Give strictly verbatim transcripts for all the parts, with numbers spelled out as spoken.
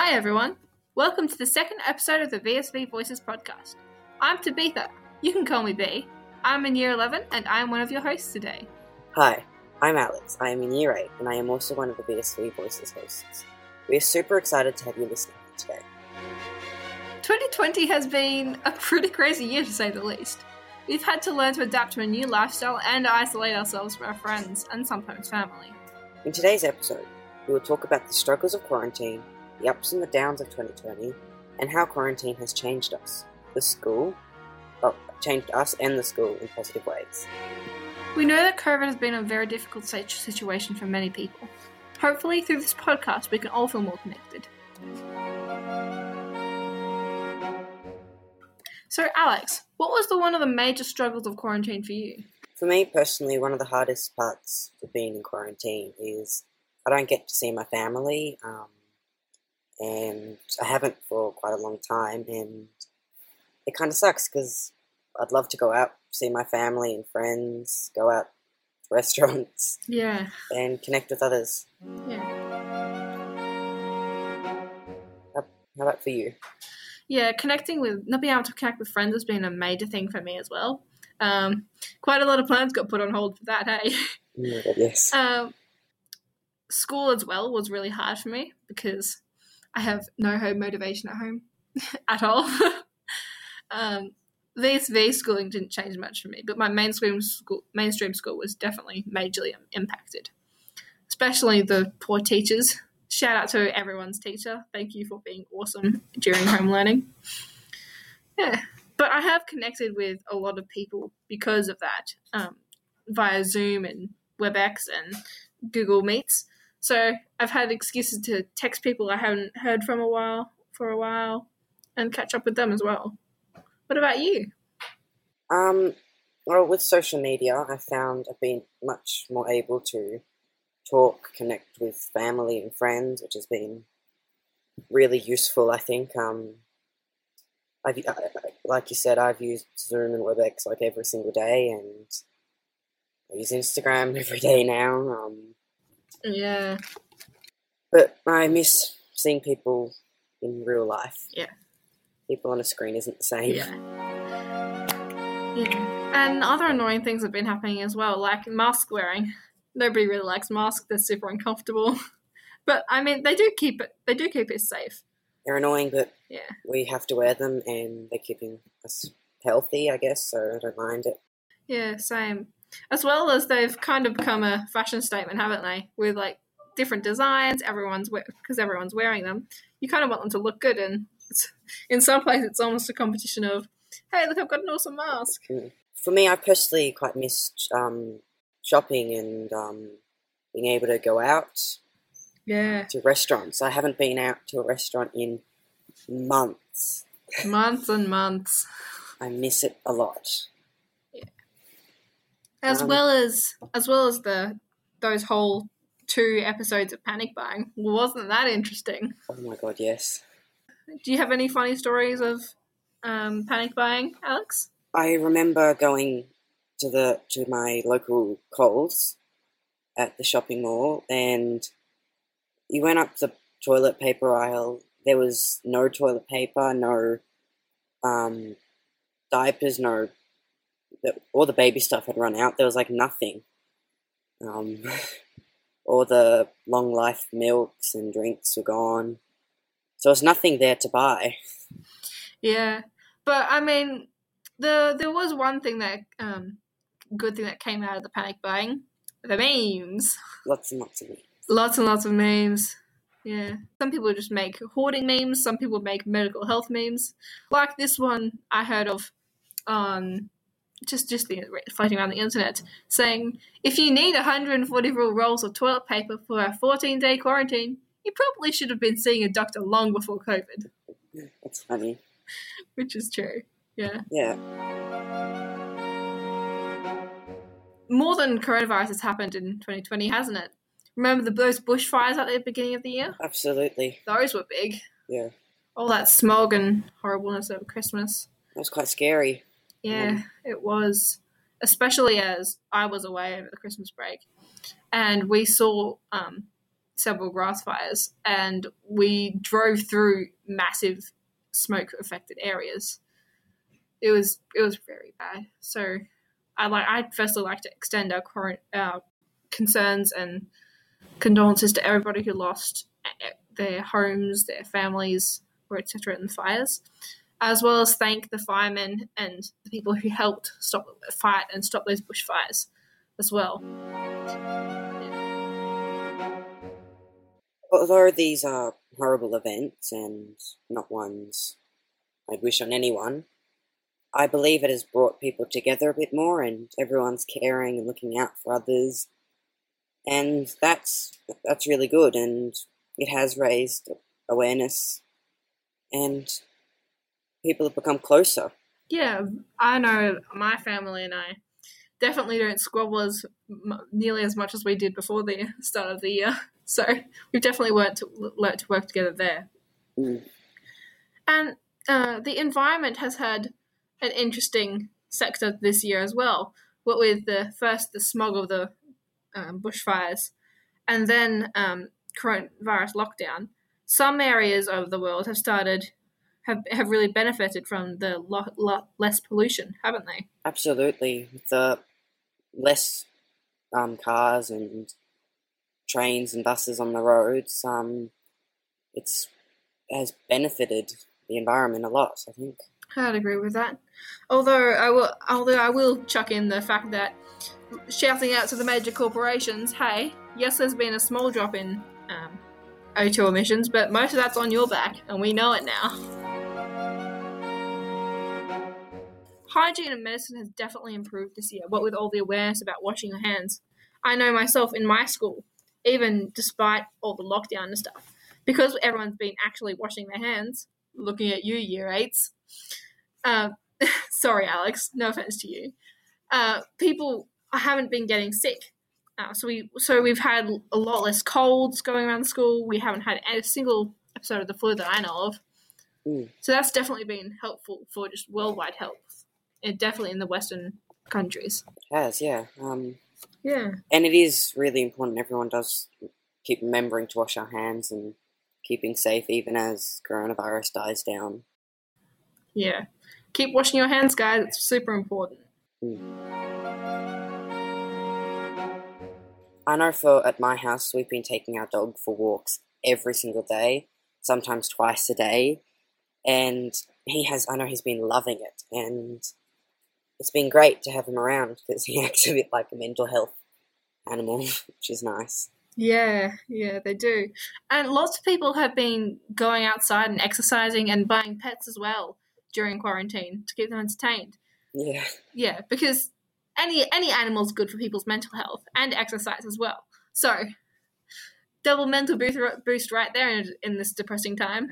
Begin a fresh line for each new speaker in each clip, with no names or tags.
Hi everyone, welcome to the second episode of the V S V Voices podcast. I'm Tabitha, you can call me B. I'm in year eleven and I'm one of your hosts today.
Hi, I'm Alex, I am in year eight and I am also one of the V S V Voices hosts. We are super excited to have you listening today.
twenty twenty has been a pretty crazy year to say the least. We've had to learn to adapt to a new lifestyle and isolate ourselves from our friends and sometimes family.
In today's episode, we will talk about the struggles of quarantine, the ups and the downs of twenty twenty, and how quarantine has changed us, the school, well, changed us and the school in positive ways.
We know that COVID has been a very difficult situation for many people. Hopefully, through this podcast, we can all feel more connected. So, Alex, what was the one of the major struggles of quarantine for you?
For me personally, one of the hardest parts of being in quarantine is I don't get to see my family, um, and I haven't for quite a long time, and it kind of sucks because I'd love to go out, see my family and friends, go out to restaurants,
yeah,
and connect with others.
Yeah.
How, how about for you?
Yeah, connecting with, not being able to connect with friends has been a major thing for me as well. Um, quite a lot of plans got put on hold for that, hey?
Oh my God, yes.
Um, school as well was really hard for me because I have no home motivation at home at all. um, V S V schooling didn't change much for me, but my mainstream school, mainstream school was definitely majorly impacted, especially the poor teachers. Shout out to everyone's teacher. Thank you for being awesome during home learning. Yeah, but I have connected with a lot of people because of that, um, via Zoom and WebEx and Google Meets. So I've had excuses to text people I haven't heard from a while for a while and catch up with them as well. What about you?
Um, well, with social media, I found I've been much more able to talk, connect with family and friends, which has been really useful, I think. Um, I've, I, like you said, I've used Zoom and WebEx like every single day, and I use Instagram every day now. Um,
yeah.
But I miss seeing people in real life.
Yeah.
People on a screen isn't the same.
Yeah. Yeah. And other annoying things have been happening as well, like mask wearing. Nobody really likes masks. They're super uncomfortable. But, I mean, they do keep it They do keep it safe.
They're annoying, but
yeah.
we have to wear them, and they're keeping us healthy, I guess, so I don't mind it.
Yeah, same. As well as they've kind of become a fashion statement, haven't they? With, like, different designs, everyone's because everyone's wearing them. You kind of want them to look good, and it's, in some places it's almost a competition of, hey, look, I've got an awesome mask.
For me, I personally quite missed um, shopping and um, being able to go out
yeah.
to restaurants. I haven't been out to a restaurant in months.
Months and months.
I miss it a lot.
Yeah. As
um,
well as as well as the those whole two episodes of panic buying. Wasn't that interesting?
Oh my God, yes.
Do you have any funny stories of um, panic buying, Alex?
I remember going to the to my local Coles at the shopping mall, and you went up the toilet paper aisle. There was no toilet paper, no um, diapers, no all the baby stuff had run out. There was like nothing. Um, all the long life milks and drinks were gone. So there was nothing there to buy.
Yeah, but I mean, the there was one thing that um, good thing that came out of the panic buying: the memes.
Lots and lots of memes.
Lots and lots of memes. Yeah, some people just make hoarding memes. Some people make medical health memes, like this one I heard of. Um, just just the, floating around the internet, saying if you need one hundred forty-four rolls of toilet paper for a fourteen-day quarantine, you probably should have been seeing a doctor long before COVID.
That's funny.
Which is true. Yeah.
Yeah.
More than coronavirus has happened in twenty twenty, hasn't it? Remember the, those bushfires at the beginning of the year?
Absolutely.
Those were big.
Yeah.
All that smog and horribleness over Christmas.
That was quite scary.
Yeah,
Um,
it was. Especially as I was away over the Christmas break. And we saw um, several grass fires, and we drove through massive smoke-affected areas. It was it was very bad. So I like I'd firstly like to extend our current our concerns and condolences to everybody who lost their homes, their families, or et cetera in the fires, as well as thank the firemen and the people who helped stop fight and stop those bushfires as well.
Although these are horrible events and not ones I'd wish on anyone, I believe it has brought people together a bit more, and everyone's caring and looking out for others, and that's that's really good, and it has raised awareness, and people have become closer.
Yeah, I know my family and I definitely don't squabble as m- nearly as much as we did before the start of the year, so we've definitely learned to, learned to work together there.
Mm.
And uh, the environment has had an interesting sector this year as well. What with the first the smog of the um, bushfires, and then um, coronavirus lockdown. Some areas of the world have started have have really benefited from the lo- lo- less pollution, haven't they?
Absolutely, with the less um, cars and trains and buses on the roads, um, it's has benefited the environment a lot, I think.
I'd agree with that. Although I will, although I will chuck in the fact that shouting out to the major corporations, hey, yes, there's been a small drop in um, O two emissions, but most of that's on your back, and we know it now. Hygiene and medicine has definitely improved this year, what with all the awareness about washing your hands. I know myself in my school, even despite all the lockdown and stuff, because everyone's been actually washing their hands, looking at you, year eights. Uh, sorry, Alex, no offense to you. Uh, people haven't been getting sick. Uh, so we so we've had a lot less colds going around the school. We haven't had a single episode of the flu that I know of.
Mm.
So that's definitely been helpful for just worldwide health. And definitely in the Western countries.
It has, yeah. Um,
yeah.
And it is really important everyone does keep remembering to wash our hands and keeping safe even as coronavirus dies down.
Yeah. Keep washing your hands, guys. It's super important.
Mm. I know for at my house we've been taking our dog for walks every single day, sometimes twice a day, and he has, I know he's been loving it, and it's been great to have him around because he acts a bit like a mental health animal, which is nice.
Yeah, yeah, they do. And lots of people have been going outside and exercising and buying pets as well during quarantine to keep them entertained.
Yeah.
Yeah, because any any animal's good for people's mental health and exercise as well. So, double mental boost, boost right there in, in this depressing time.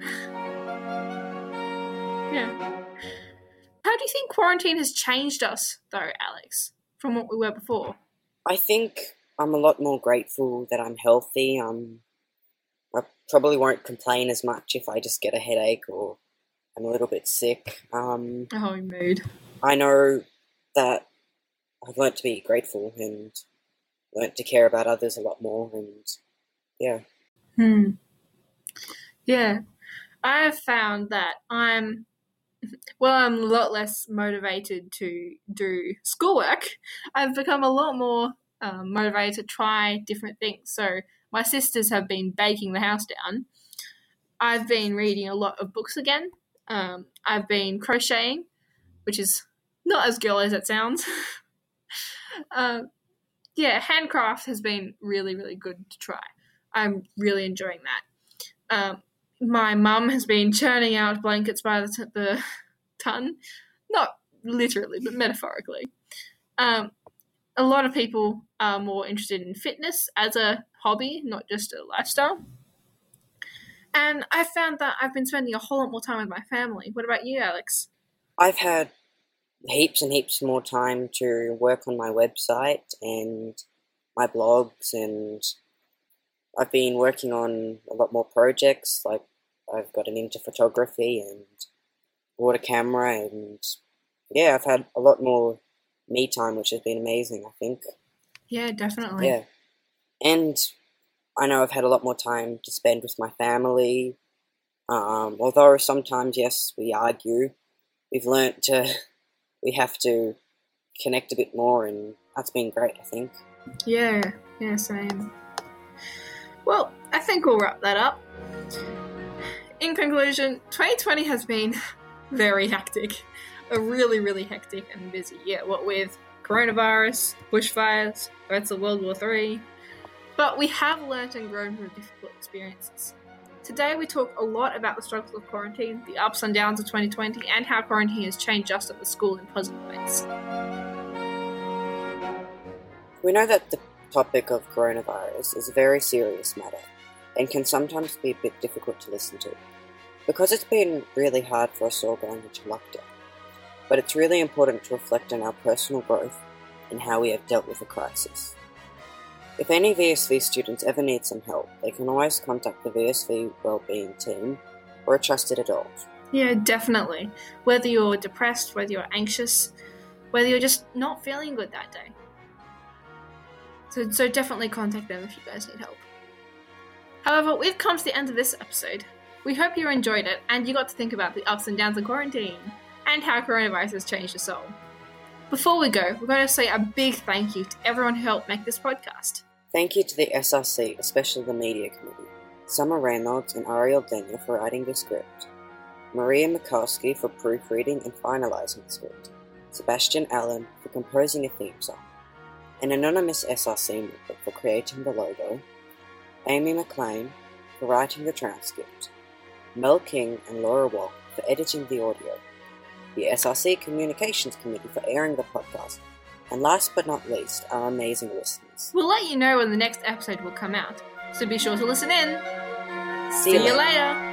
Yeah. How do you think quarantine has changed us, though, Alex, from what we were before?
I think I'm a lot more grateful that I'm healthy. Um, I probably won't complain as much if I just get a headache or I'm a little bit sick. Um,
oh, mood.
I know that I've learnt to be grateful and learnt to care about others a lot more, and yeah.
Hmm. Yeah. I have found that I'm, well, I'm a lot less motivated to do schoolwork. I've become a lot more um, motivated to try different things. So my sisters have been baking the house down. I've been reading a lot of books again. Um, I've been crocheting, which is not as girly as it sounds. uh, yeah, handcraft has been really, really good to try. I'm really enjoying that. Um, my mum has been churning out blankets by the, t- the ton. Not literally, but metaphorically. Um, a lot of people are more interested in fitness as a hobby, not just a lifestyle. And I found that I've been spending a whole lot more time with my family. What about you, Alex?
I've had heaps and heaps more time to work on my website and my blogs, and I've been working on a lot more projects. Like I've gotten into photography and bought a camera, and yeah, I've had a lot more me time, which has been amazing, I think.
Yeah, definitely.
Yeah. And I know I've had a lot more time to spend with my family. Um, although sometimes, yes, we argue, we've learnt to, we have to connect a bit more, and that's been great, I think.
Yeah, yeah, same. Well, I think we'll wrap that up. In conclusion, twenty twenty has been very hectic. A really, really hectic and busy year. What with coronavirus, bushfires, threats of World War Three. But we have learnt and grown from difficult experiences. Today we talk a lot about the struggles of quarantine, the ups and downs of twenty twenty, and how quarantine has changed us at the school in positive ways.
We know that the topic of coronavirus is a very serious matter and can sometimes be a bit difficult to listen to, because it's been really hard for us all going into lockdown. But it's really important to reflect on our personal growth and how we have dealt with the crisis. If any V S V students ever need some help, they can always contact the V S V Wellbeing team or a trusted adult.
Yeah, definitely. Whether you're depressed, whether you're anxious, whether you're just not feeling good that day. So, so definitely contact them if you guys need help. However, we've come to the end of this episode. We hope you enjoyed it and you got to think about the ups and downs of quarantine and how coronavirus has changed us all. Before we go, we're going to say a big thank you to everyone who helped make this podcast.
Thank you to the S R C, especially the Media Committee, Summer Reynolds and Ariel Daniel for writing the script, Maria Mikowski for proofreading and finalising the script, Sebastian Allen for composing a theme song, an anonymous S R C member for creating the logo, Amy McLean for writing the transcript, Mel King and Laura Wall for editing the audio, the S R C Communications Committee for airing the podcast, and last but not least, our amazing listeners.
We'll let you know when the next episode will come out, so be sure to listen in.
See,
See
you
you
later.
later.